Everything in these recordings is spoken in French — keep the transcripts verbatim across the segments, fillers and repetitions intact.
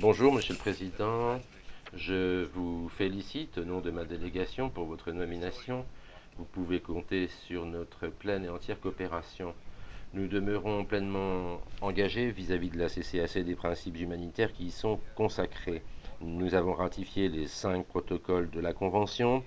Bonjour, Monsieur le Président. Je vous félicite au nom de ma délégation pour votre nomination. Vous pouvez compter sur notre pleine et entière coopération. Nous demeurons pleinement engagés vis-à-vis de la C C A C et des principes humanitaires qui y sont consacrés. Nous avons ratifié les cinq protocoles de la Convention.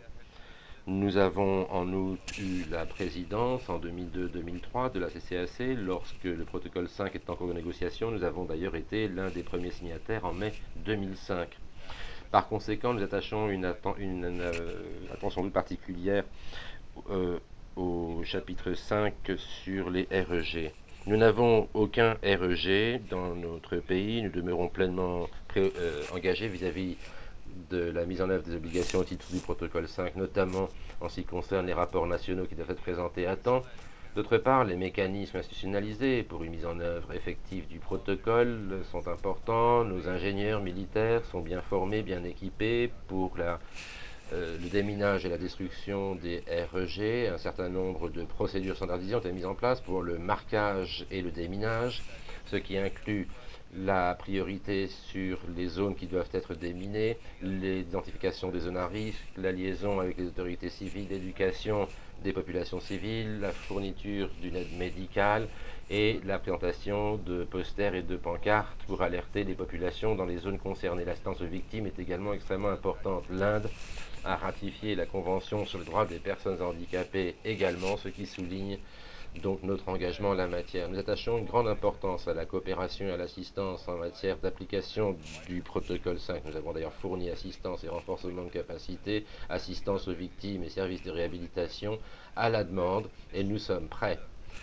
Nous avons en outre eu la présidence en deux mille deux deux mille trois de la C C A C. Lorsque le protocole cinq était en cours de négociation, nous avons d'ailleurs été l'un des premiers signataires en mai deux mille cinq. Par conséquent, nous attachons une, atten une, une euh, attention toute particulière euh, au chapitre cinq sur les R E G. Nous n'avons aucun R E G dans notre pays. Nous demeurons pleinement euh, engagés vis-à-vis de la mise en œuvre des obligations au titre du protocole cinq, notamment en ce qui concerne les rapports nationaux qui doivent être présentés à temps. D'autre part, les mécanismes institutionnalisés pour une mise en œuvre effective du protocole sont importants. Nos ingénieurs militaires sont bien formés, bien équipés pour la, euh, le déminage et la destruction des R E G. Un certain nombre de procédures standardisées ont été mises en place pour le marquage et le déminage, ce qui inclut la priorité sur les zones qui doivent être déminées, l'identification des zones à risque, la liaison avec les autorités civiles, l'éducation des populations civiles, la fourniture d'une aide médicale et la présentation de posters et de pancartes pour alerter les populations dans les zones concernées. L'assistance aux victimes est également extrêmement importante. L'Inde a ratifié la Convention sur les droits des personnes handicapées également, ce qui souligne donc notre engagement en la matière. Nous attachons une grande importance à la coopération et à l'assistance en matière d'application du protocole cinq. Nous avons d'ailleurs fourni assistance et renforcement de capacité, assistance aux victimes et services de réhabilitation à la demande, et nous sommes prêts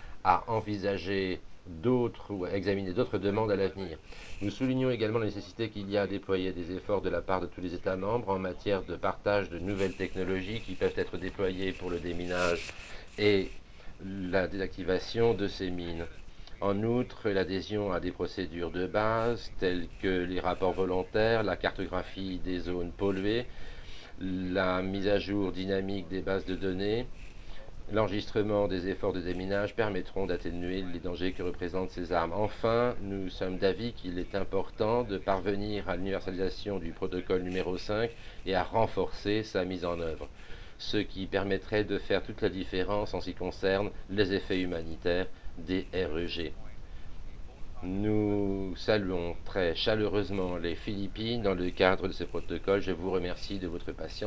à envisager d'autres ou à examiner d'autres demandes à l'avenir. Nous soulignons également la nécessité qu'il y a à déployer des efforts de la part de tous les États membres en matière de partage de nouvelles technologies qui peuvent être déployées pour le déminage et la désactivation de ces mines. En outre, l'adhésion à des procédures de base telles que les rapports volontaires, la cartographie des zones polluées, la mise à jour dynamique des bases de données, l'enregistrement des efforts de déminage permettront d'atténuer les dangers que représentent ces armes. Enfin, nous sommes d'avis qu'il est important de parvenir à l'universalisation du protocole numéro cinq et à renforcer sa mise en œuvre, ce qui permettrait de faire toute la différence en ce qui concerne les effets humanitaires des R E G. Nous saluons très chaleureusement les Philippines dans le cadre de ce protocole. Je vous remercie de votre patience.